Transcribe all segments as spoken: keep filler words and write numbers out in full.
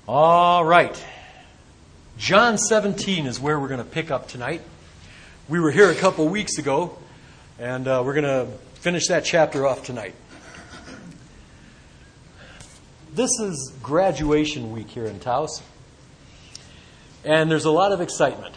All right. John seventeen is where we're going to pick up tonight. We were here a couple weeks ago, and uh, we're going to finish that chapter off tonight. This is graduation week here in Taos, and there's a lot of excitement.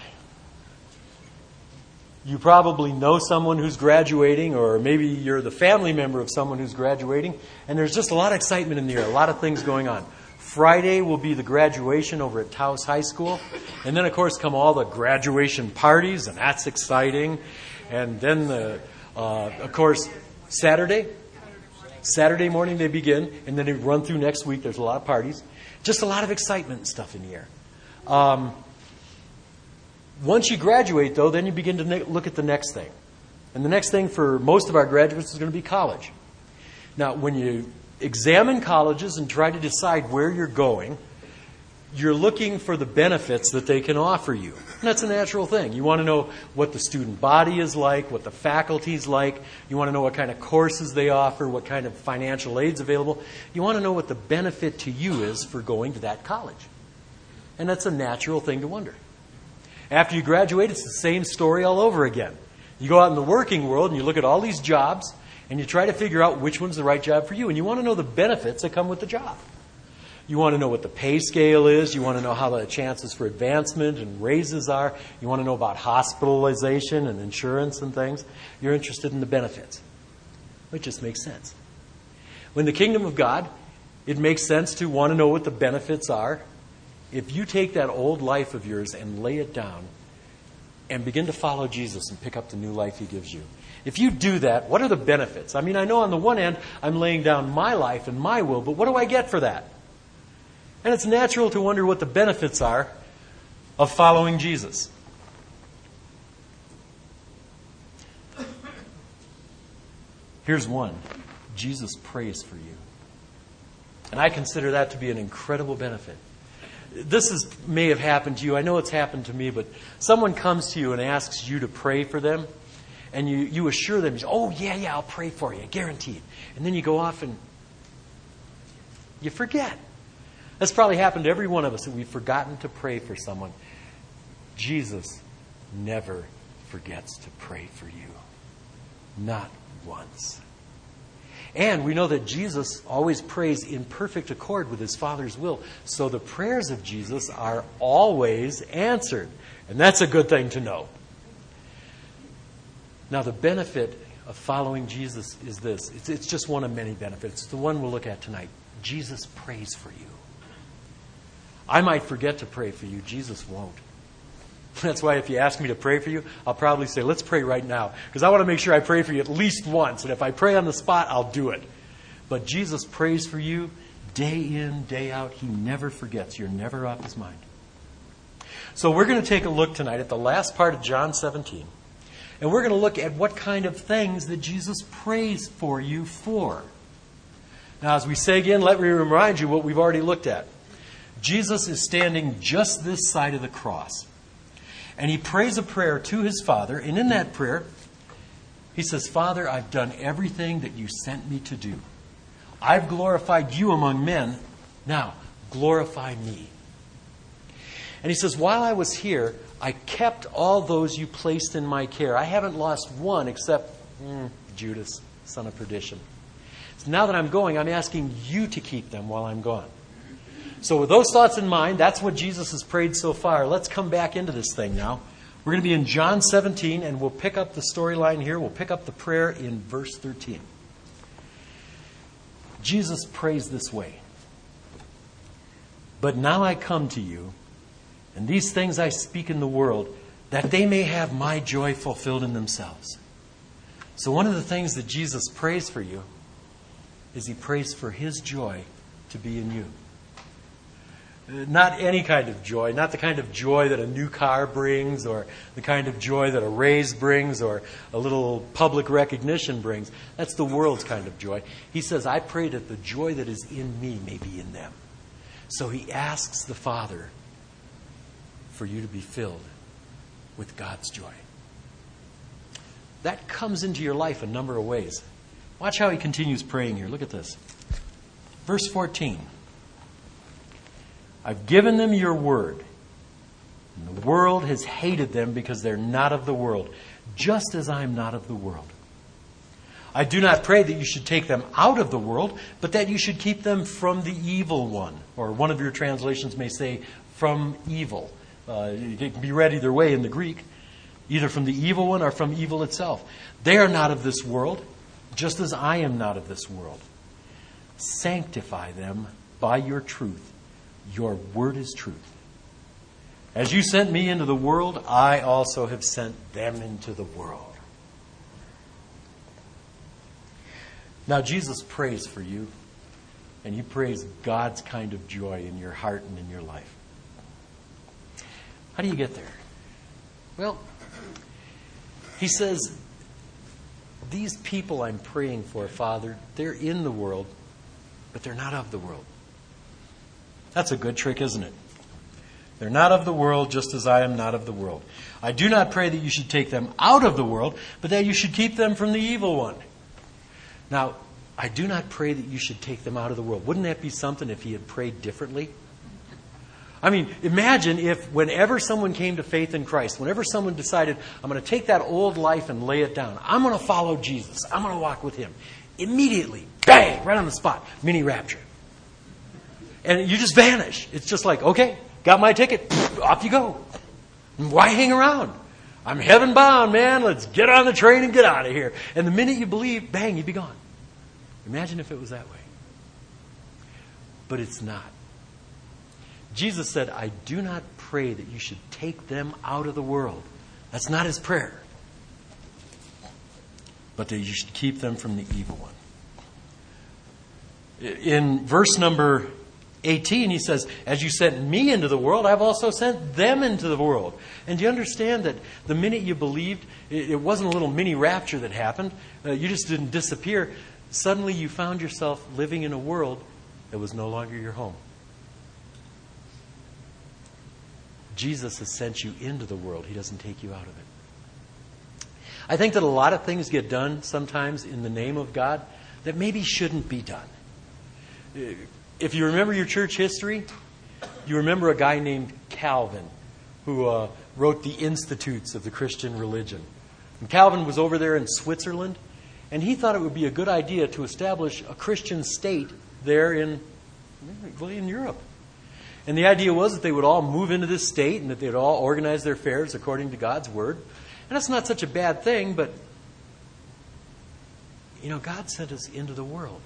You probably know someone who's graduating, or maybe you're the family member of someone who's graduating, and there's just a lot of excitement in the air, a lot of things going on. Friday will be the graduation over at Taos High School. And then, of course, come all the graduation parties, and that's exciting. And then, the, uh, of course, Saturday. Saturday morning they begin, and then they run through next week. There's a lot of parties. Just a lot of excitement and stuff in the air. Um, once you graduate, though, then you begin to ne- look at the next thing. And the next thing for most of our graduates is going to be college. Now, when you examine colleges and try to decide where you're going, you're looking for the benefits that they can offer you. And that's a natural thing. You want to know what the student body is like, what the faculty is like. You want to know what kind of courses they offer, what kind of financial aid's available. You want to know what the benefit to you is for going to that college. And that's a natural thing to wonder. After you graduate, it's the same story all over again. You go out in the working world and you look at all these jobs, and you try to figure out which one's the right job for you. And you want to know the benefits that come with the job. You want to know what the pay scale is. You want to know how the chances for advancement and raises are. You want to know about hospitalization and insurance and things. You're interested in the benefits. It just makes sense. When the kingdom of God, it makes sense to want to know what the benefits are. If you take that old life of yours and lay it down and begin to follow Jesus and pick up the new life He gives you. If you do that, what are the benefits? I mean, I know on the one hand, I'm laying down my life and my will, but what do I get for that? And it's natural to wonder what the benefits are of following Jesus. Here's one. Jesus prays for you. And I consider that to be an incredible benefit. This is, may have happened to you. I know it's happened to me, but someone comes to you and asks you to pray for them. And you, you assure them, oh, yeah, yeah, I'll pray for you, guaranteed. And then you go off and you forget. That's probably happened to every one of us, that we've forgotten to pray for someone. Jesus never forgets to pray for you. Not once. And we know that Jesus always prays in perfect accord with His Father's will. So the prayers of Jesus are always answered. And that's a good thing to know. Now, the benefit of following Jesus is this. It's, it's just one of many benefits. It's the one we'll look at tonight. Jesus prays for you. I might forget to pray for you. Jesus won't. That's why if you ask me to pray for you, I'll probably say, let's pray right now. Because I want to make sure I pray for you at least once. And if I pray on the spot, I'll do it. But Jesus prays for you day in, day out. He never forgets. You're never off His mind. So we're going to take a look tonight at the last part of John seventeen. And we're going to look at what kind of things that Jesus prays for you for. Now, as we say again, let me remind you what we've already looked at. Jesus is standing just this side of the cross. And He prays a prayer to His Father. And in that prayer, He says, Father, I've done everything that You sent me to do. I've glorified You among men. Now, glorify Me. And He says, while I was here, I kept all those You placed in My care. I haven't lost one except mm, Judas, son of perdition. So now that I'm going, I'm asking You to keep them while I'm gone. So with those thoughts in mind, that's what Jesus has prayed so far. Let's come back into this thing now. We're going to be in John seventeen, and we'll pick up the storyline here. We'll pick up the prayer in verse thirteen. Jesus prays this way. But now I come to You, and these things I speak in the world, that they may have My joy fulfilled in themselves. So one of the things that Jesus prays for you is He prays for His joy to be in you. Not any kind of joy, not the kind of joy that a new car brings, or the kind of joy that a raise brings, or a little public recognition brings. That's the world's kind of joy. He says, I pray that the joy that is in Me may be in them. So He asks the Father for you to be filled with God's joy. That comes into your life a number of ways. Watch how He continues praying here. Look at this. Verse fourteen. I've given them your word. And the world has hated them because they're not of the world, just as I am not of the world. I do not pray that you should take them out of the world, but that you should keep them from the evil one. Or one of your translations may say, from evil. Uh, it can be read either way in the Greek. Either from the evil one or from evil itself. They are not of this world, just as I am not of this world. Sanctify them by your truth. Your word is truth. As you sent me into the world, I also have sent them into the world. Now, Jesus prays for you, and he prays God's kind of joy in your heart and in your life. How do you get there? Well, he says, these people I'm praying for, Father, they're in the world, but they're not of the world. That's a good trick, isn't it? They're not of the world, just as I am not of the world. I do not pray that you should take them out of the world, but that you should keep them from the evil one. Now, I do not pray that you should take them out of the world. Wouldn't that be something if he had prayed differently? I mean, imagine if whenever someone came to faith in Christ, whenever someone decided, I'm going to take that old life and lay it down. I'm going to follow Jesus. I'm going to walk with him. Immediately, bang, right on the spot, mini rapture. And you just vanish. It's just like, okay, got my ticket, off you go. Why hang around? I'm heaven bound, man. Let's get on the train and get out of here. And the minute you believe, bang, you'd be gone. Imagine if it was that way. But it's not. Jesus said, I do not pray that you should take them out of the world. That's not his prayer. But that you should keep them from the evil one. In verse number eighteen, he says, as you sent me into the world, I've also sent them into the world. And do you understand that the minute you believed, it wasn't a little mini rapture that happened. Uh, you just didn't disappear. Suddenly you found yourself living in a world that was no longer your home. Jesus has sent you into the world. He doesn't take you out of it. I think that a lot of things get done sometimes in the name of God that maybe shouldn't be done. If you remember your church history, you remember a guy named Calvin who uh, wrote the Institutes of the Christian Religion. And Calvin was over there in Switzerland, and he thought it would be a good idea to establish a Christian state there in, well, in Europe. And the idea was that they would all move into this state and that they would all organize their affairs according to God's word. And that's not such a bad thing, but, you know, God sent us into the world.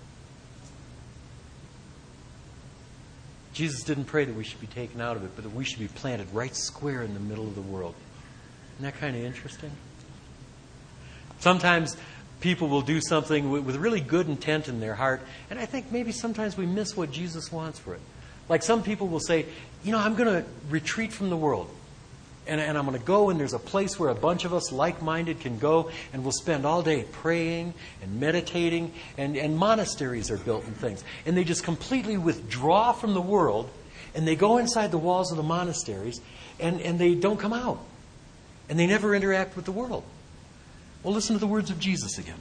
Jesus didn't pray that we should be taken out of it, but that we should be planted right square in the middle of the world. Isn't that kind of interesting? Sometimes people will do something with really good intent in their heart, and I think maybe sometimes we miss what Jesus wants for it. Like some people will say, you know, I'm going to retreat from the world. And, and I'm going to go, and there's a place where a bunch of us like-minded can go, and we'll spend all day praying and meditating, and, and monasteries are built and things. And they just completely withdraw from the world, and they go inside the walls of the monasteries, and, and they don't come out. And they never interact with the world. Well, listen to the words of Jesus again.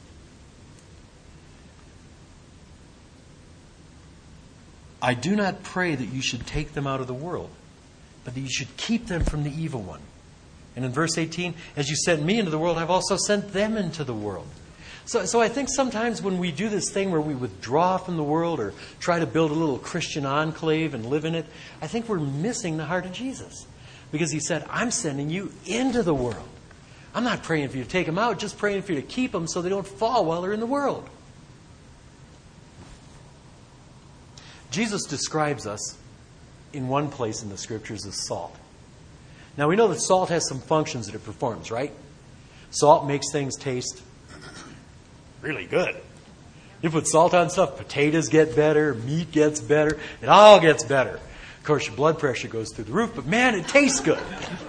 I do not pray that you should take them out of the world, but that you should keep them from the evil one. And in verse eighteen, as you sent me into the world, I've also sent them into the world. So, so I think sometimes when we do this thing where we withdraw from the world or try to build a little Christian enclave and live in it, I think we're missing the heart of Jesus. Because he said, I'm sending you into the world. I'm not praying for you to take them out, just praying for you to keep them so they don't fall while they're in the world. Jesus describes us in one place in the Scriptures as salt. Now, we know that salt has some functions that it performs, right? Salt makes things taste really good. You put salt on stuff, potatoes get better, meat gets better, it all gets better. Of course, your blood pressure goes through the roof, but man, it tastes good.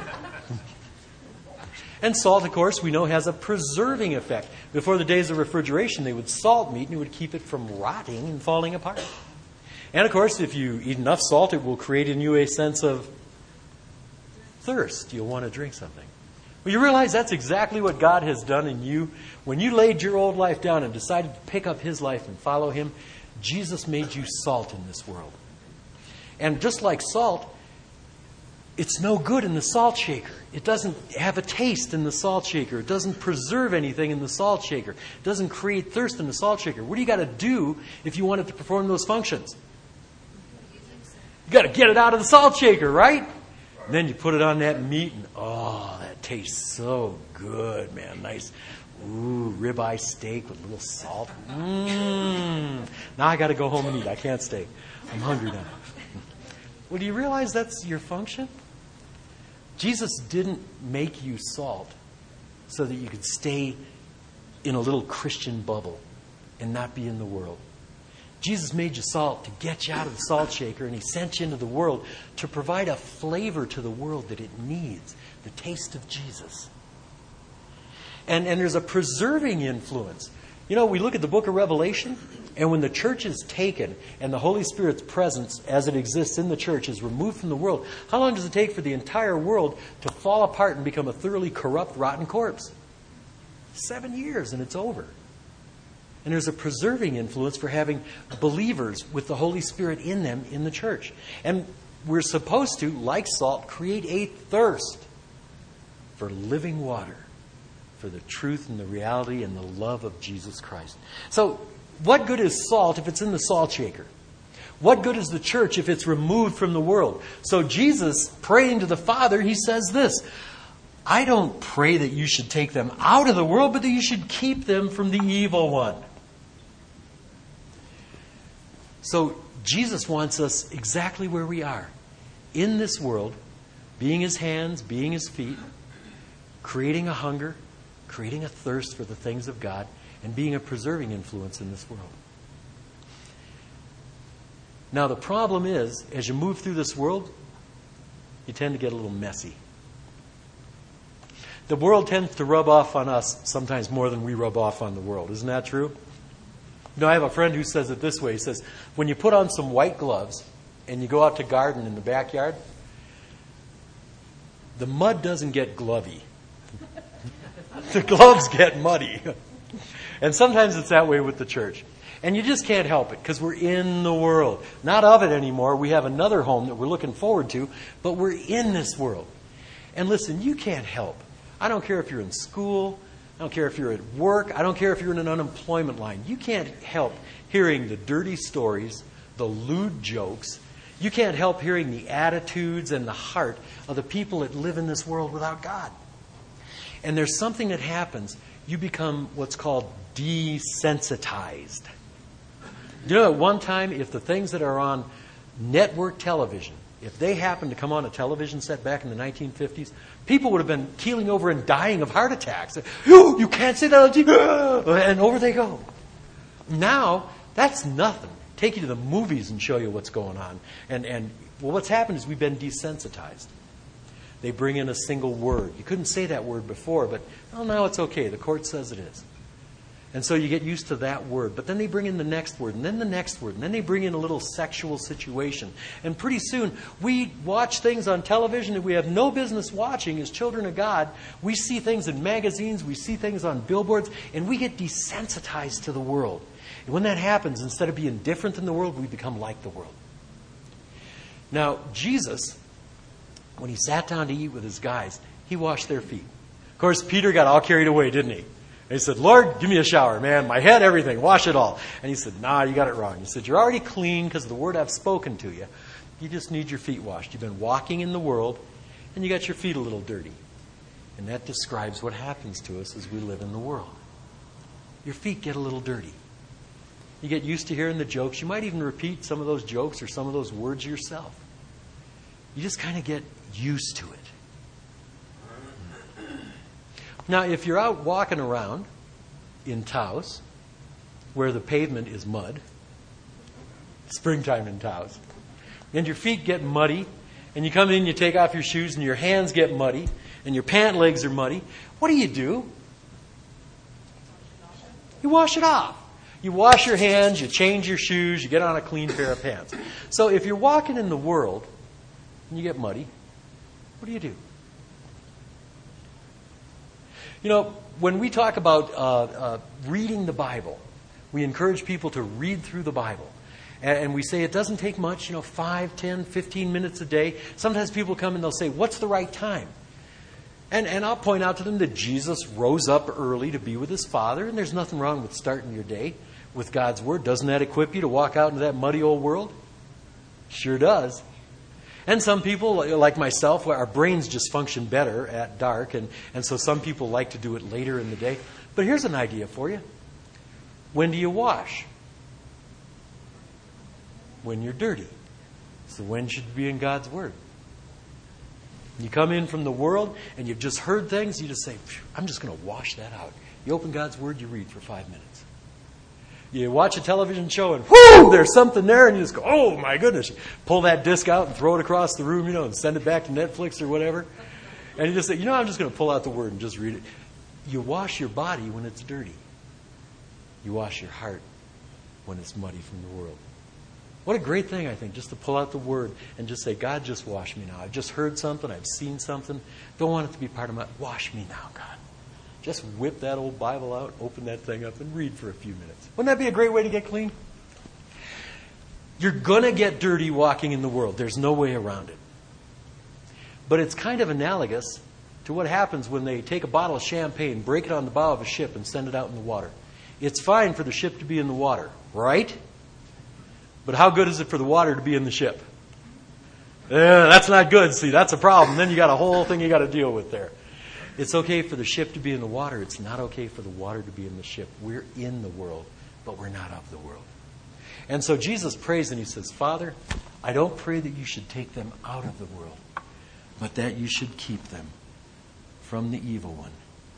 And salt, of course, we know has a preserving effect. Before the days of refrigeration, they would salt meat and it would keep it from rotting and falling apart. And of course, if you eat enough salt, it will create in you a sense of thirst. You'll want to drink something. Well, you realize that's exactly what God has done in you. When you laid your old life down and decided to pick up His life and follow Him, Jesus made you salt in this world. And just like salt, it's no good in the salt shaker. It doesn't have a taste in the salt shaker. It doesn't preserve anything in the salt shaker. It doesn't create thirst in the salt shaker. What do you got to do if you want it to perform those functions? You got to get it out of the salt shaker, right? And then you put it on that meat, and oh, that tastes so good, man. Nice, ooh, ribeye steak with a little salt. Mmm. Now I got to go home and eat. I can't stay. I'm hungry now. Well, do you realize that's your function? Jesus didn't make you salt so that you could stay in a little Christian bubble and not be in the world. Jesus made you salt to get you out of the salt shaker, and He sent you into the world to provide a flavor to the world that it needs, the taste of Jesus. And, and there's a preserving influence. You know, we look at the book of Revelation, and when the church is taken and the Holy Spirit's presence as it exists in the church is removed from the world, how long does it take for the entire world to fall apart and become a thoroughly corrupt, rotten corpse? Seven years, and it's over. And there's a preserving influence for having believers with the Holy Spirit in them in the church. And we're supposed to, like salt, create a thirst for living water, for the truth and the reality and the love of Jesus Christ. So, what good is salt if it's in the salt shaker? What good is the church if it's removed from the world? So Jesus, praying to the Father, He says this, I don't pray that you should take them out of the world, but that you should keep them from the evil one. So Jesus wants us exactly where we are, in this world, being His hands, being His feet, creating a hunger, creating a thirst for the things of God, and being a preserving influence in this world. Now the problem is, as you move through this world, you tend to get a little messy. The world tends to rub off on us sometimes more than we rub off on the world. Isn't that true? You know, I have a friend who says it this way. He says, when you put on some white gloves and you go out to garden in the backyard, the mud doesn't get glovey. The gloves get muddy. And sometimes it's that way with the church. And you just can't help it because we're in the world. Not of it anymore. We have another home that we're looking forward to, but we're in this world. And listen, you can't help. I don't care if you're in school. I don't care if you're at work. I don't care if you're in an unemployment line. You can't help hearing the dirty stories, the lewd jokes. You can't help hearing the attitudes and the heart of the people that live in this world without God. And there's something that happens. You become what's called desensitized. You know, at one time, if the things that are on network television, if they happened to come on a television set back in the nineteen fifties, people would have been keeling over and dying of heart attacks. You, you can't say that on T V. And over they go. Now, that's nothing. Take you to the movies and show you what's going on. And, and well, what's happened is we've been desensitized. They bring in a single word. You couldn't say that word before, but well, now it's okay. The court says it is. And so you get used to that word. But then they bring in the next word, and then the next word, and then they bring in a little sexual situation. And pretty soon, we watch things on television that we have no business watching as children of God. We see things in magazines, we see things on billboards, and we get desensitized to the world. And when that happens, instead of being different than the world, we become like the world. Now, Jesus, when He sat down to eat with His guys, He washed their feet. Of course, Peter got all carried away, didn't he? And he said, Lord, give me a shower, man. My head, everything. Wash it all. And He said, nah, you got it wrong. He said, you're already clean because of the word I've spoken to you. You just need your feet washed. You've been walking in the world, and you got your feet a little dirty. And that describes what happens to us as we live in the world. Your feet get a little dirty. You get used to hearing the jokes. You might even repeat some of those jokes or some of those words yourself. You just kind of get used to it. Now, if you're out walking around in Taos, where the pavement is mud, springtime in Taos, and your feet get muddy, and you come in and you take off your shoes, and your hands get muddy, and your pant legs are muddy, what do you do? You wash it off. You wash your hands, you change your shoes, you get on a clean pair of pants. So if you're walking in the world, and you get muddy, what do you do? You know, when we talk about uh, uh, reading the Bible, we encourage people to read through the Bible. And, and we say it doesn't take much, you know, five, ten, fifteen minutes a day. Sometimes people come and they'll say, what's the right time? And, and I'll point out to them that Jesus rose up early to be with his Father, and there's nothing wrong with starting your day with God's Word. Doesn't that equip you to walk out into that muddy old world? Sure does. And some people, like myself, our brains just function better at dark, and, and so some people like to do it later in the day. But here's an idea for you. When do you wash? When you're dirty. So when should you be in God's Word? You come in from the world and you've just heard things, you just say, I'm just going to wash that out. You open God's Word, you read for five minutes. You watch a television show and whoo, there's something there, and you just go, oh my goodness. You pull that disc out and throw it across the room, you know, and send it back to Netflix or whatever. And you just say, you know, I'm just going to pull out the Word and just read it. You wash your body when it's dirty. You wash your heart when it's muddy from the world. What a great thing, I think, just to pull out the Word and just say, God, just wash me now. I've just heard something. I've seen something. Don't want it to be part of my... Wash me now, God. Just whip that old Bible out, open that thing up, and read for a few minutes. Wouldn't that be a great way to get clean? You're going to get dirty walking in the world. There's no way around it. But it's kind of analogous to what happens when they take a bottle of champagne, break it on the bow of a ship, and send it out in the water. It's fine for the ship to be in the water, right? But how good is it for the water to be in the ship? Uh, that's not good. See, that's a problem. Then you got a whole thing you got to deal with there. It's okay for the ship to be in the water. It's not okay for the water to be in the ship. We're in the world, but we're not of the world. And so Jesus prays and he says, Father, I don't pray that you should take them out of the world, but that you should keep them from the evil one.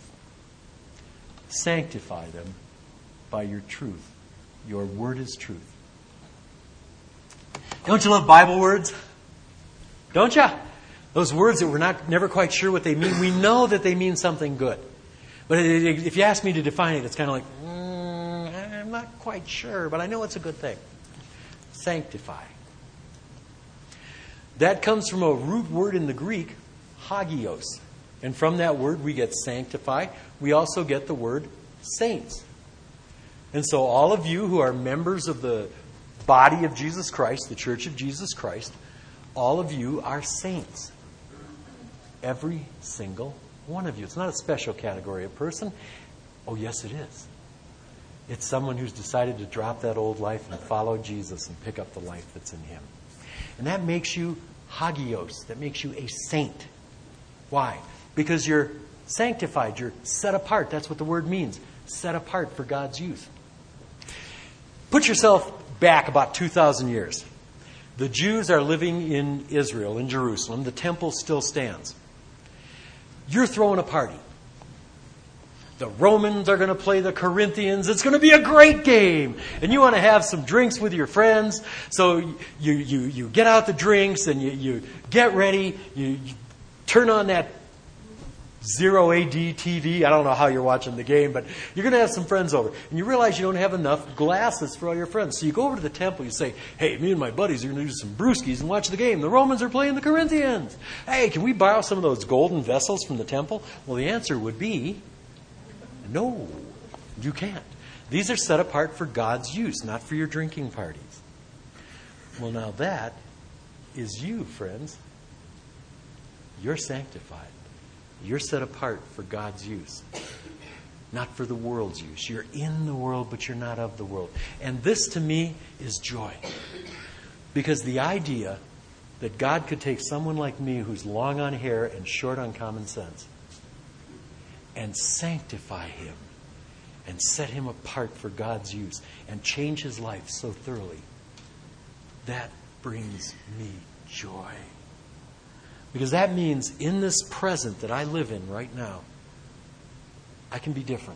Sanctify them by your truth. Your word is truth. Don't you love Bible words? Don't you? Those words that we're not never quite sure what they mean. We know that they mean something good. But if you ask me to define it, it's kind of like, mm, I'm not quite sure, but I know it's a good thing. Sanctify. That comes from a root word in the Greek, hagios. And from that word we get sanctify. We also get the word saints. And so all of you who are members of the body of Jesus Christ, the Church of Jesus Christ, all of you are saints. Every single one of you. It's not a special category of person. Oh, yes, it is. It's someone who's decided to drop that old life and follow Jesus and pick up the life that's in him. And that makes you hagios. That makes you a saint. Why? Because you're sanctified. You're set apart. That's what the word means. Set apart for God's use. Put yourself back about two thousand years. The Jews are living in Israel, in Jerusalem. The temple still stands. You're throwing a party. The Romans are going to play the Corinthians. It's going to be a great game. And you want to have some drinks with your friends. So you you, you get out the drinks and you, you get ready. You, you turn on that Zero A D T V. I don't know how you're watching the game, but you're going to have some friends over. And you realize you don't have enough glasses for all your friends. So you go over to the temple. You say, hey, me and my buddies are going to do some brewskis and watch the game. The Romans are playing the Corinthians. Hey, can we borrow some of those golden vessels from the temple? Well, the answer would be no, you can't. These are set apart for God's use, not for your drinking parties. Well, now that is you, friends. You're sanctified. You're set apart for God's use, not for the world's use. You're in the world, but you're not of the world. And this, to me, is joy. Because the idea that God could take someone like me who's long on hair and short on common sense and sanctify him and set him apart for God's use and change his life so thoroughly, that brings me joy. Because that means in this present that I live in right now, I can be different.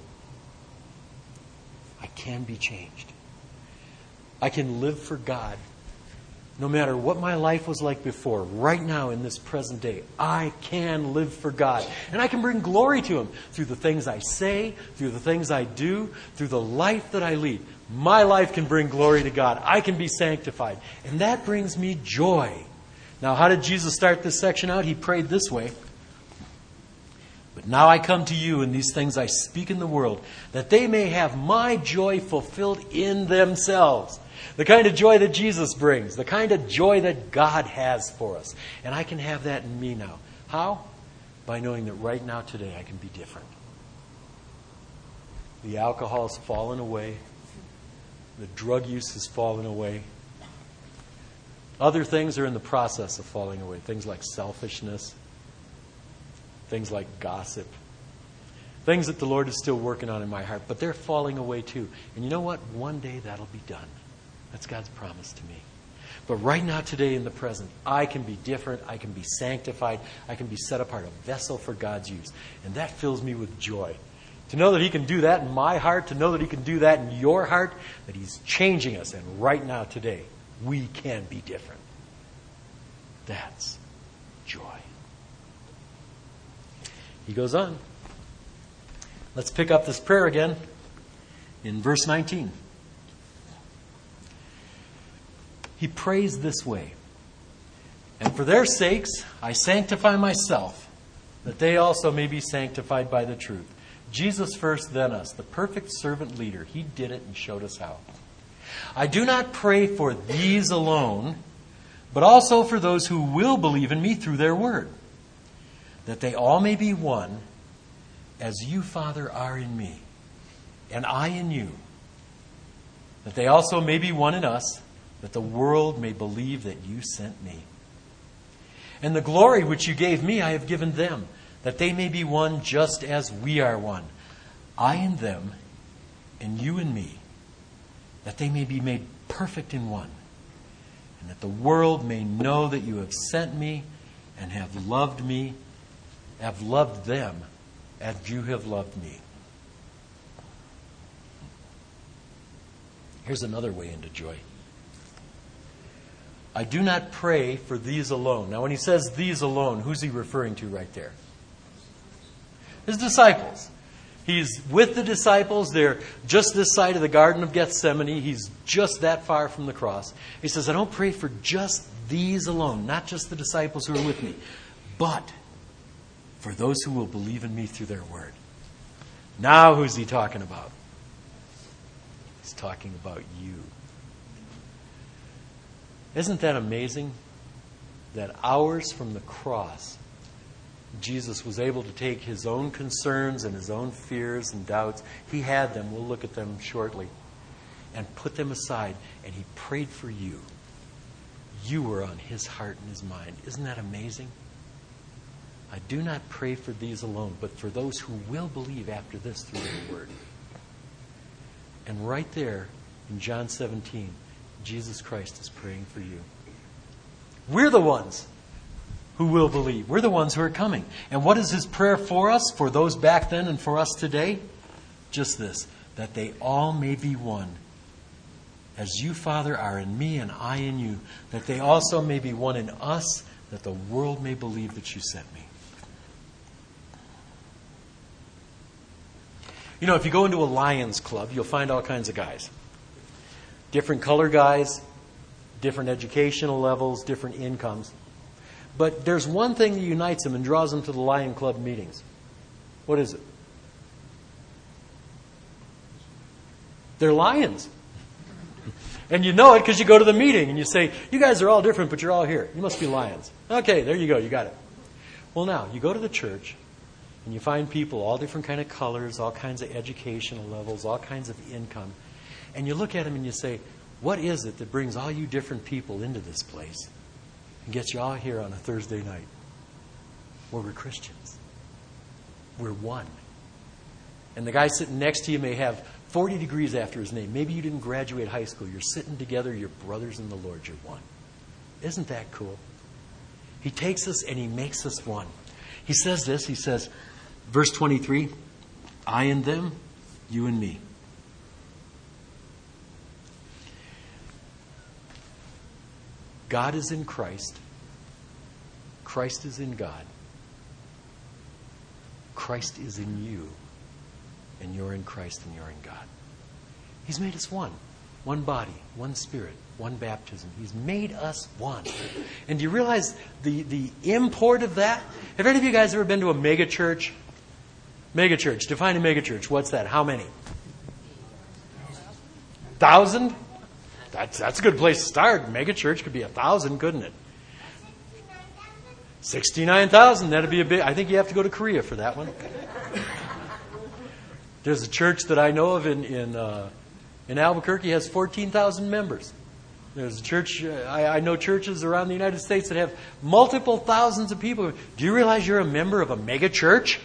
I can be changed. I can live for God no matter what my life was like before. Right now in this present day, I can live for God. And I can bring glory to him through the things I say, through the things I do, through the life that I lead. My life can bring glory to God. I can be sanctified. And that brings me joy. Now, how did Jesus start this section out? He prayed this way. But now I come to you, and these things I speak in the world, that they may have my joy fulfilled in themselves. The kind of joy that Jesus brings. The kind of joy that God has for us. And I can have that in me now. How? By knowing that right now, today, I can be different. The alcohol has fallen away. The drug use has fallen away. Other things are in the process of falling away. Things like selfishness. Things like gossip. Things that the Lord is still working on in my heart. But they're falling away too. And you know what? One day that'll be done. That's God's promise to me. But right now, today, in the present, I can be different. I can be sanctified. I can be set apart, a vessel for God's use. And that fills me with joy. To know that He can do that in my heart, to know that He can do that in your heart, that He's changing us. And right now, today, we can be different. That's joy. He goes on. Let's pick up this prayer again in verse nineteen. He prays this way. And for their sakes, I sanctify myself, that they also may be sanctified by the truth. Jesus first, then us, the perfect servant leader. He did it and showed us how. I do not pray for these alone, but also for those who will believe in me through their word, that they all may be one, as you, Father, are in me, and I in you, that they also may be one in us, that the world may believe that you sent me. And the glory which you gave me I have given them, that they may be one just as we are one. I in them, and you in me, that they may be made perfect in one, and that the world may know that you have sent me and have loved me, have loved them as you have loved me. Here's another way into joy. I do not pray for these alone. Now, when he says these alone, who's he referring to right there? His disciples. He's with the disciples. They're just this side of the Garden of Gethsemane. He's just that far from the cross. He says, I don't pray for just these alone, not just the disciples who are with me, but for those who will believe in me through their word. Now who's he talking about? He's talking about you. Isn't that amazing? That hours from the cross, Jesus was able to take his own concerns and his own fears and doubts. He had them. We'll look at them shortly. And put them aside. And he prayed for you. You were on his heart and his mind. Isn't that amazing? I do not pray for these alone, but for those who will believe after this through the word. And right there in John seventeen, Jesus Christ is praying for you. We're the ones who will believe. We're the ones who are coming. And what is his prayer for us, for those back then and for us today? Just this, that they all may be one. As you, Father, are in me and I in you, that they also may be one in us, that the world may believe that you sent me. You know, if you go into a Lions Club, you'll find all kinds of guys. Different color guys, different educational levels, different incomes. But there's one thing that unites them and draws them to the Lion Club meetings. What is it? They're lions. And you know it because you go to the meeting and you say, you guys are all different, but you're all here. You must be lions. Okay, there you go. You got it. Well, now, you go to the church and you find people, all different kind of colors, all kinds of educational levels, all kinds of income. And you look at them and you say, what is it that brings all you different people into this place and gets you all here on a Thursday night? Well, we're Christians. We're one. And the guy sitting next to you may have forty degrees after his name. Maybe you didn't graduate high school. You're sitting together. You're brothers in the Lord. You're one. Isn't that cool? He takes us and he makes us one. He says this. He says, verse twenty-three, I and them, you and me. God is in Christ. Christ is in God. Christ is in you. And you're in Christ and you're in God. He's made us one. One body, one spirit, one baptism. He's made us one. And do you realize the, the import of that? Have any of you guys ever been to a mega church? Mega church. Define a mega church. What's that? How many? Thousand? That's, that's a good place to start. Mega church could be a thousand, couldn't it? sixty-nine thousand. That'd be a big. I think you have to go to Korea for that one. There's a church that I know of in in, uh, in Albuquerque has fourteen thousand members. There's a church. Uh, I, I know churches around the United States that have multiple thousands of people. Do you realize you're a member of a mega church?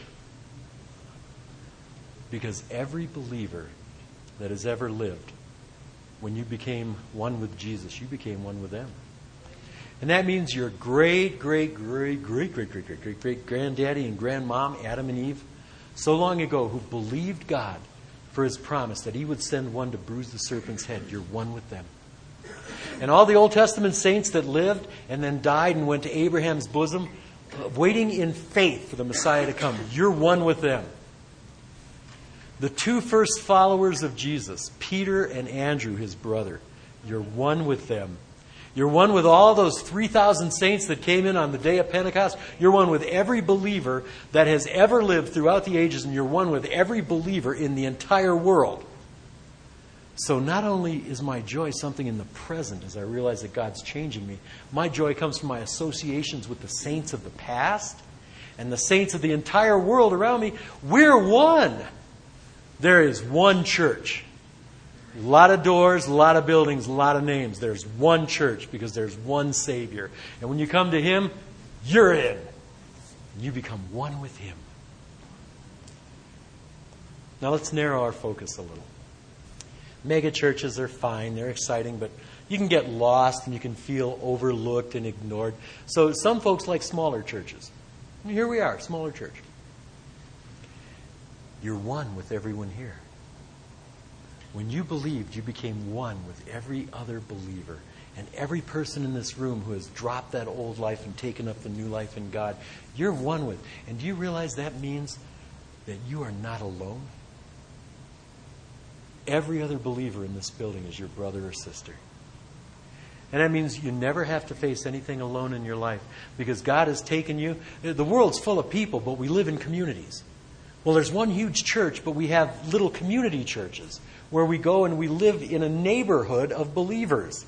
Because every believer that has ever lived, when you became one with Jesus, you became one with them. And that means your great, great, great, great, great, great, great, great, great granddaddy and grandmom, Adam and Eve, so long ago, who believed God for His promise that He would send one to bruise the serpent's head. You're one with them. And all the Old Testament saints that lived and then died and went to Abraham's bosom, waiting in faith for the Messiah to come. You're one with them. The two first followers of Jesus, Peter and Andrew, his brother, you're one with them. You're one with all those three thousand saints that came in on the day of Pentecost. You're one with every believer that has ever lived throughout the ages, and you're one with every believer in the entire world. So not only is my joy something in the present as I realize that God's changing me, my joy comes from my associations with the saints of the past and the saints of the entire world around me. We're one. There is one church. A lot of doors, a lot of buildings, a lot of names. There's one church because there's one Savior. And when you come to Him, you're in. You become one with Him. Now let's narrow our focus a little. Mega churches are fine, they're exciting, but you can get lost and you can feel overlooked and ignored. So some folks like smaller churches. Here we are, smaller church. You're one with everyone here. When you believed, you became one with every other believer. And every person in this room who has dropped that old life and taken up the new life in God, you're one with. And do you realize that means that you are not alone? Every other believer in this building is your brother or sister. And that means you never have to face anything alone in your life. Because God has taken you. The world's full of people, but we live in communities. Well, there's one huge church, but we have little community churches where we go and we live in a neighborhood of believers.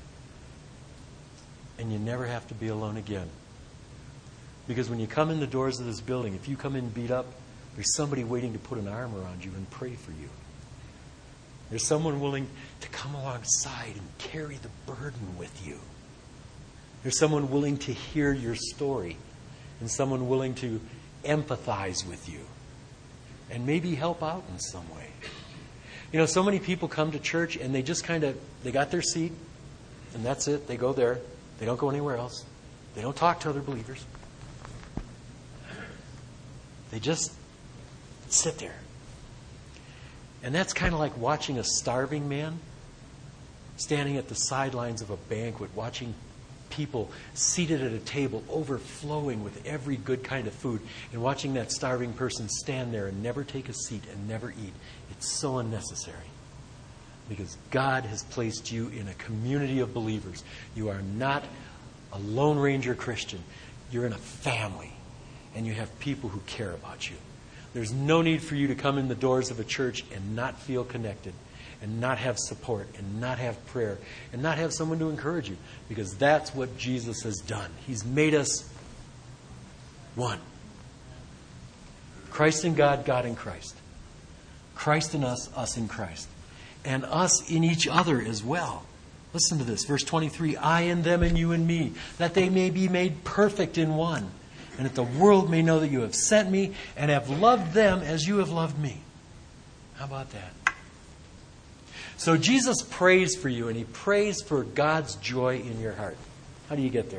And you never have to be alone again. Because when you come in the doors of this building, if you come in beat up, there's somebody waiting to put an arm around you and pray for you. There's someone willing to come alongside and carry the burden with you. There's someone willing to hear your story and someone willing to empathize with you and maybe help out in some way. You know, so many people come to church and they just kind of, they got their seat and that's it. They go there. They don't go anywhere else. They don't talk to other believers. They just sit there. And that's kind of like watching a starving man standing at the sidelines of a banquet, watching people seated at a table overflowing with every good kind of food, and watching that starving person stand there and never take a seat and never eat. It's so unnecessary. Because God has placed you in a community of believers. You are not a Lone Ranger Christian. You're in a family. And you have people who care about you. There's no need for you to come in the doors of a church and not feel connected, and not have support, and not have prayer, and not have someone to encourage you. Because that's what Jesus has done. He's made us one. Christ in God, God in Christ. Christ in us, us in Christ. And us in each other as well. Listen to this, verse twenty-three. I in them and you in me, that they may be made perfect in one. And that the world may know that you have sent me and have loved them as you have loved me. How about that? So Jesus prays for you, and He prays for God's joy in your heart. How do you get there?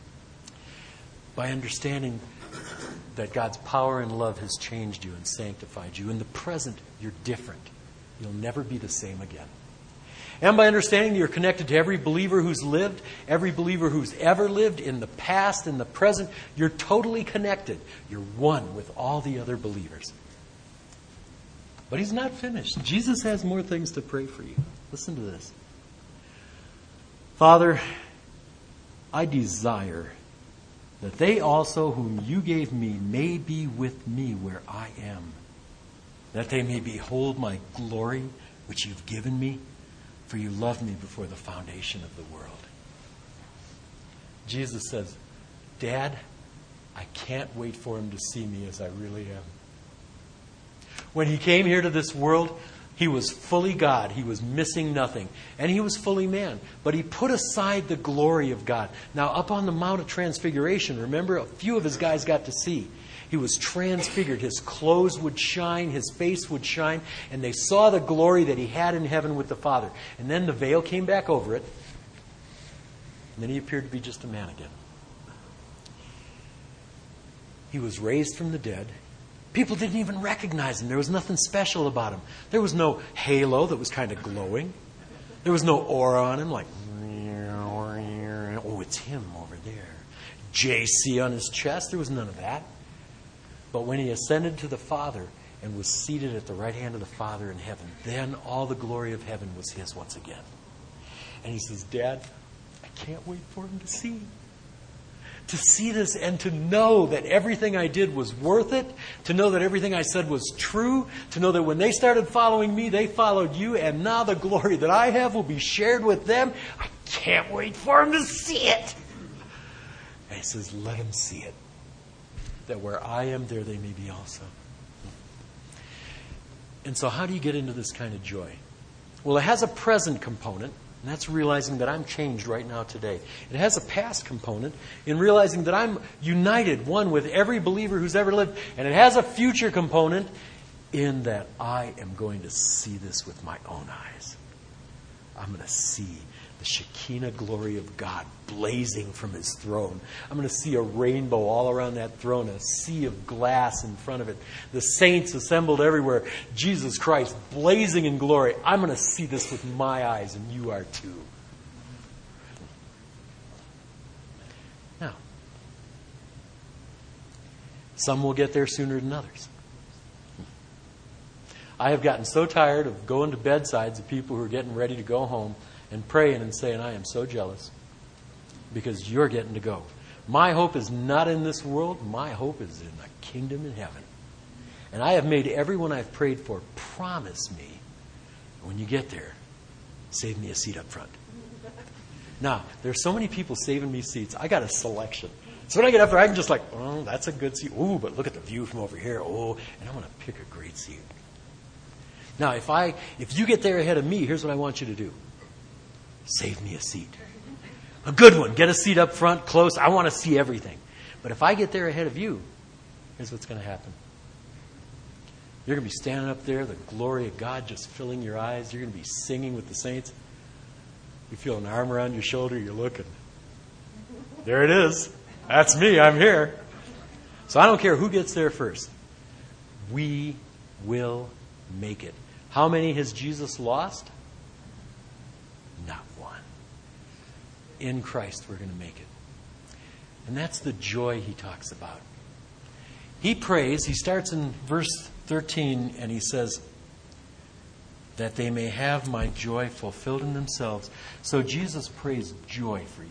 By understanding that God's power and love has changed you and sanctified you. In the present, you're different. You'll never be the same again. And by understanding that you're connected to every believer who's lived, every believer who's ever lived in the past, in the present, you're totally connected. You're one with all the other believers. But He's not finished. Jesus has more things to pray for you. Listen to this. Father, I desire that they also whom you gave me may be with me where I am, that they may behold my glory which you've given me, for you loved me before the foundation of the world. Jesus says, Dad, I can't wait for him to see me as I really am. When he came here to this world, he was fully God. He was missing nothing. And he was fully man. But he put aside the glory of God. Now, up on the Mount of Transfiguration, remember, a few of his guys got to see. He was transfigured. His clothes would shine. His face would shine. And they saw the glory that he had in heaven with the Father. And then the veil came back over it. And then he appeared to be just a man again. He was raised from the dead. People didn't even recognize him. There was nothing special about him. There was no halo that was kind of glowing. There was no aura on him like, oh, it's him over there. J C on his chest. There was none of that. But when he ascended to the Father and was seated at the right hand of the Father in heaven, then all the glory of heaven was his once again. And he says, Dad, I can't wait for him to see. To see this and to know that everything I did was worth it. To know that everything I said was true. To know that when they started following me, they followed you. And now the glory that I have will be shared with them. I can't wait for them to see it. And he says, let them see it. That where I am, there they may be also. And so how do you get into this kind of joy? Well, it has a present component. And that's realizing that I'm changed right now today. It has a past component in realizing that I'm united, one with every believer who's ever lived. And it has a future component in that I am going to see this with my own eyes. I'm going to see the Shekinah glory of God blazing from his throne. I'm going to see a rainbow all around that throne, a sea of glass in front of it. The saints assembled everywhere. Jesus Christ blazing in glory. I'm going to see this with my eyes, and you are too. Now, some will get there sooner than others. I have gotten so tired of going to bedsides of people who are getting ready to go home and praying and saying, I am so jealous because you're getting to go. My hope is not in this world. My hope is in the kingdom in heaven. And I have made everyone I've prayed for promise me, when you get there, save me a seat up front. Now, there's so many people saving me seats. I got a selection. So when I get up there, I can just like, oh, that's a good seat. Ooh, but look at the view from over here. Oh, and I'm going to pick a great seat. Now, if I, if you get there ahead of me, here's what I want you to do. Save me a seat. A good one. Get a seat up front, close. I want to see everything. But if I get there ahead of you, here's what's going to happen. You're going to be standing up there, the glory of God just filling your eyes. You're going to be singing with the saints. You feel an arm around your shoulder. You're looking. There it is. That's me. I'm here. So I don't care who gets there first. We will make it. How many has Jesus lost? Not one. In Christ, we're going to make it. And that's the joy he talks about. He prays, he starts in verse thirteen, and he says, that they may have my joy fulfilled in themselves. So Jesus prays joy for you.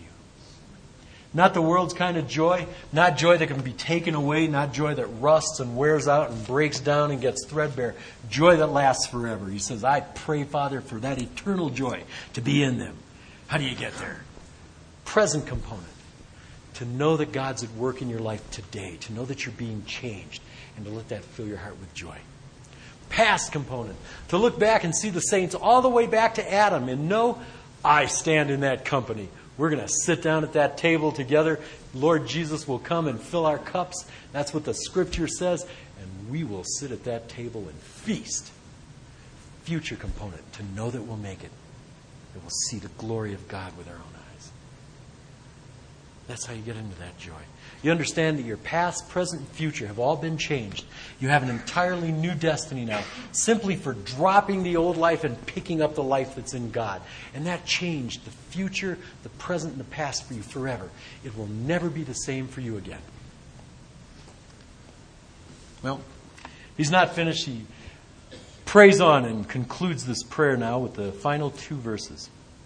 Not the world's kind of joy, not joy that can be taken away, not joy that rusts and wears out and breaks down and gets threadbare. Joy that lasts forever. He says, I pray, Father, for that eternal joy to be in them. How do you get there? Present component. To know that God's at work in your life today. To know that you're being changed. And to let that fill your heart with joy. Past component. To look back and see the saints all the way back to Adam and know I stand in that company. We're going to sit down at that table together. Lord Jesus will come and fill our cups. That's what the Scripture says. And we will sit at that table and feast. Future component. To know that we'll make it. That we'll see the glory of God with our own eyes. That's how you get into that joy. You understand that your past, present, and future have all been changed. You have an entirely new destiny now, simply for dropping the old life and picking up the life that's in God. And that changed the future, the present, and the past for you forever. It will never be the same for you again. Well, he's not finished. He prays on and concludes this prayer now with the final two verses.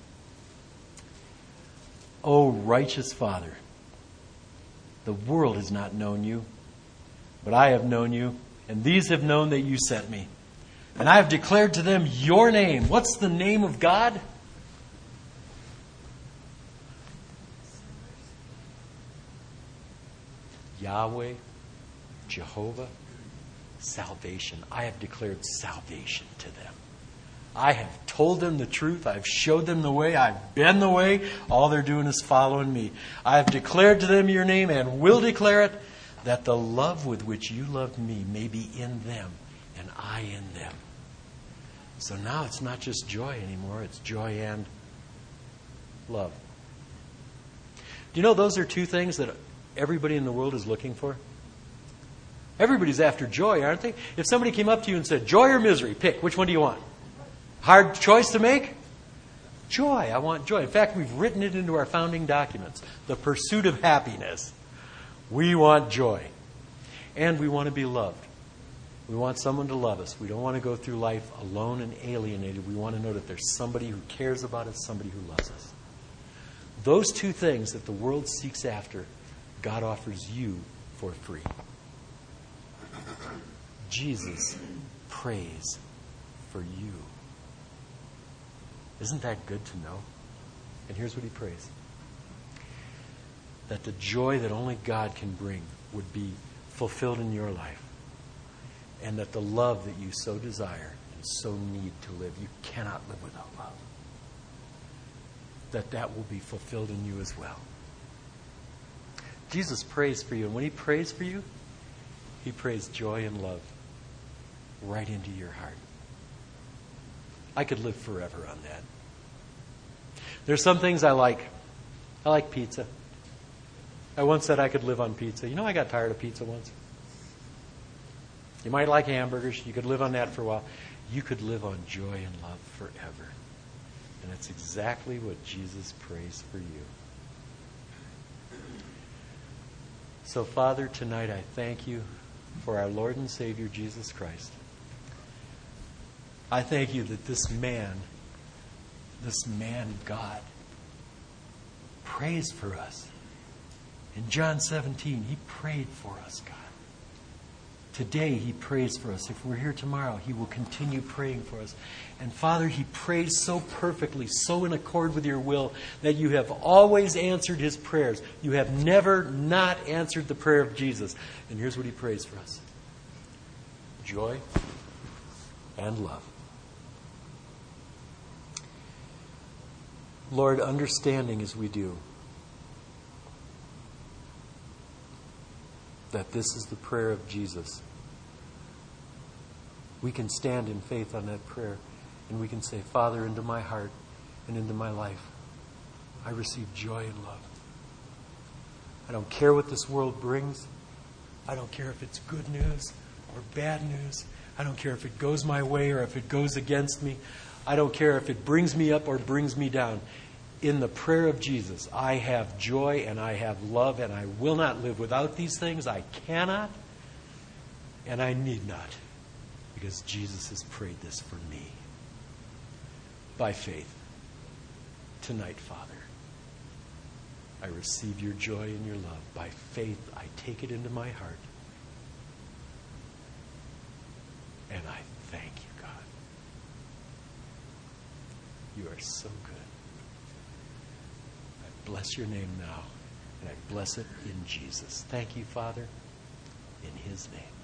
O righteous Father, the world has not known you, but I have known you, and these have known that you sent me. And I have declared to them your name. What's the name of God? Yahweh, Jehovah, salvation. I have declared salvation to them. I have told them the truth. I've showed them the way. I've been the way. All they're doing is following me. I have declared to them your name and will declare it, that the love with which you loved me may be in them and I in them. So now it's not just joy anymore. It's joy and love. Do you know those are two things that everybody in the world is looking for? Everybody's after joy, aren't they? If somebody came up to you and said, joy or misery, pick. Which one do you want? Hard choice to make? Joy. I want joy. In fact, we've written it into our founding documents. The pursuit of happiness. We want joy. And we want to be loved. We want someone to love us. We don't want to go through life alone and alienated. We want to know that there's somebody who cares about us, somebody who loves us. Those two things that the world seeks after, God offers you for free. Jesus prays for you. Isn't that good to know? And here's what he prays. That the joy that only God can bring would be fulfilled in your life. And that the love that you so desire and so need to live, you cannot live without love. That that will be fulfilled in you as well. Jesus prays for you. And when he prays for you, he prays joy and love right into your heart. I could live forever on that. There's some things I like. I like pizza. I once said I could live on pizza. You know, I got tired of pizza once. You might like hamburgers. You could live on that for a while. You could live on joy and love forever. And that's exactly what Jesus prays for you. So, Father, tonight I thank you for our Lord and Savior, Jesus Christ. I thank you that this man, this man God, prays for us. In John seventeen, he prayed for us, God. Today, he prays for us. If we're here tomorrow, he will continue praying for us. And Father, he prays so perfectly, so in accord with your will, that you have always answered his prayers. You have never not answered the prayer of Jesus. And here's what he prays for us. Joy and love. Lord, understanding as we do that this is the prayer of Jesus, we can stand in faith on that prayer and we can say, Father, into my heart and into my life, I receive joy and love. I don't care what this world brings. I don't care if it's good news or bad news. I don't care if it goes my way or if it goes against me. I don't care if it brings me up or brings me down. In the prayer of Jesus, I have joy and I have love, and I will not live without these things. I cannot, and I need not, because Jesus has prayed this for me. By faith, tonight, Father, I receive your joy and your love. By faith, I take it into my heart, and I thank you, God. You are so good. Bless your name now, and I bless it in Jesus. Thank you, Father, in his name.